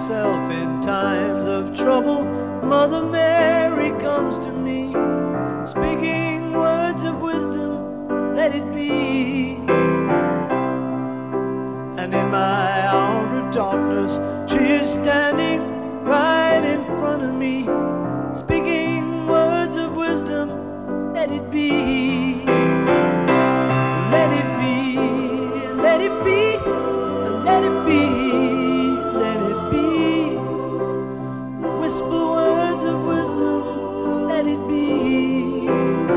myself in times of trouble, Mother Mary comes to me, speaking words of wisdom, let it be. And in my hour of darkness, she is standing right in front of me, speaking words of wisdom, let it be. Let it be, let it be, let it be, let it be. Whisper words of wisdom, let it be.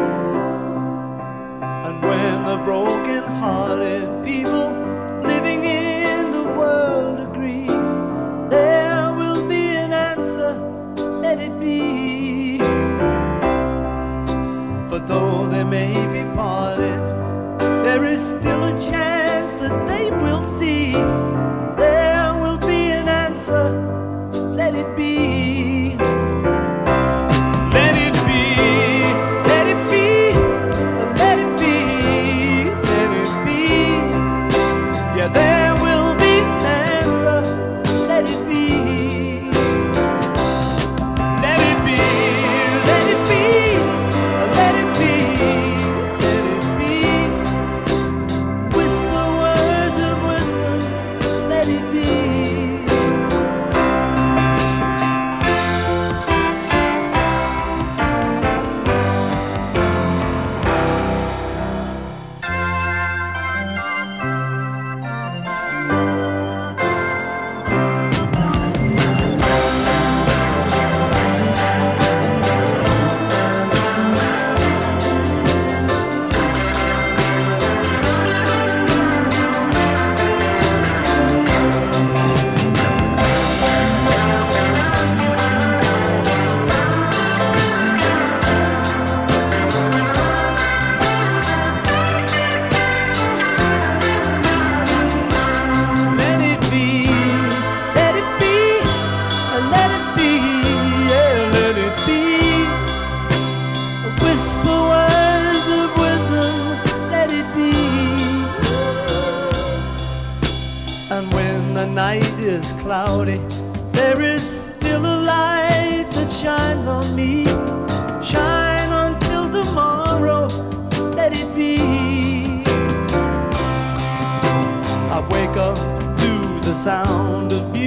And when the broken-hearted people living in the world agree, there will be an answer, let it be. For though they may be parted, there is still a chance that they will see. There will be an answer, let it be. Let it be, let it be, let it be, let it be. Yeah, there will be an answer, let it be. Let it be, let it be, let it be, let it be. Whisper words of wisdom, let it be. And when the night is cloudy, there is still a light that shines on me. Shine until tomorrow, let it be. I wake up to the sound of